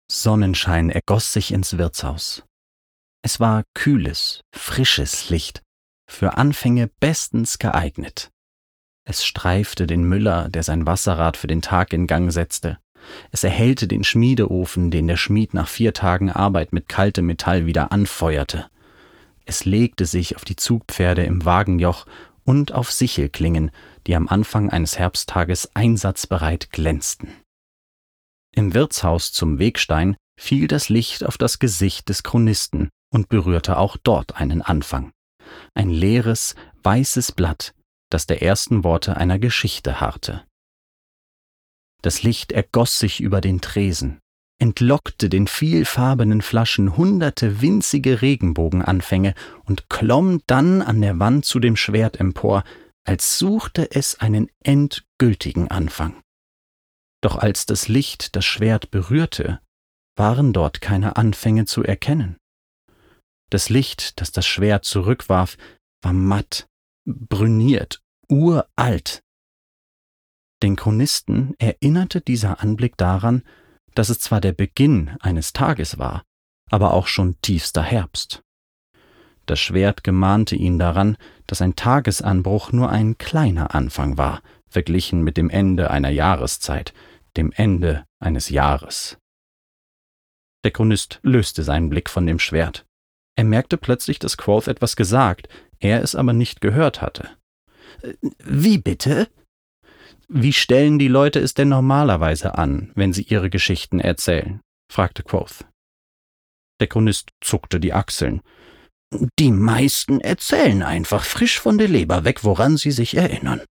Sonnenschein ergoss sich ins Wirtshaus. Es war kühles, frisches Licht, für Anfänge bestens geeignet. Es streifte den Müller, der sein Wasserrad für den Tag in Gang setzte. Es erhellte den Schmiedeofen, den der Schmied nach 4 Tagen Arbeit mit kaltem Metall wieder anfeuerte. Es legte sich auf die Zugpferde im Wagenjoch und auf Sichelklingen, die am Anfang eines Herbsttages einsatzbereit glänzten. Im Wirtshaus zum Wegstein fiel das Licht auf das Gesicht des Chronisten und berührte auch dort einen Anfang. Ein leeres, weißes Blatt, das der ersten Worte einer Geschichte harrte. Das Licht ergoss sich über den Tresen, entlockte den vielfarbenen Flaschen hunderte winzige Regenbogenanfänge und klomm dann an der Wand zu dem Schwert empor, als suchte es einen endgültigen Anfang. Doch als das Licht das Schwert berührte, waren dort keine Anfänge zu erkennen. Das Licht, das das Schwert zurückwarf, war matt, brüniert, uralt. Den Chronisten erinnerte dieser Anblick daran, dass es zwar der Beginn eines Tages war, aber auch schon tiefster Herbst. Das Schwert gemahnte ihn daran, dass ein Tagesanbruch nur ein kleiner Anfang war, verglichen mit dem Ende einer Jahreszeit, dem Ende eines Jahres. Der Chronist löste seinen Blick von dem Schwert. Er merkte plötzlich, dass Quoth etwas gesagt, er es aber nicht gehört hatte. »Wie bitte?« »Wie stellen die Leute es denn normalerweise an, wenn sie ihre Geschichten erzählen?« fragte Quoth. Der Chronist zuckte die Achseln. »Die meisten erzählen einfach frisch von der Leber weg, woran sie sich erinnern.«